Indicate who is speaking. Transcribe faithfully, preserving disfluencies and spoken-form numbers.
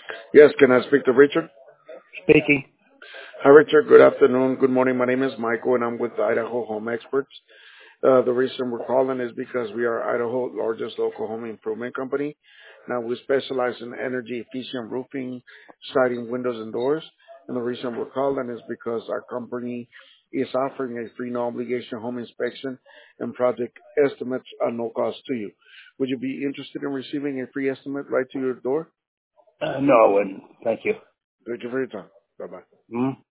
Speaker 1: Yes, can I speak to Richard?
Speaker 2: Speaking.
Speaker 1: Hi, Richard. Good afternoon. Good morning. My name is Michael, and I'm with Idaho Home Experts. Uh, the reason we're calling is because we are Idaho's largest local home improvement company. Now, we specialize in energy efficient roofing, siding, windows, and doors. And the reason we're calling is because our company is offering a free no obligation home inspection and project estimates at no cost to you. Would you be interested in receiving a free estimate right to your door?
Speaker 2: Uh, no, I wouldn't. Thank you.
Speaker 1: Thank you for your time. Bye bye.
Speaker 2: Hmm?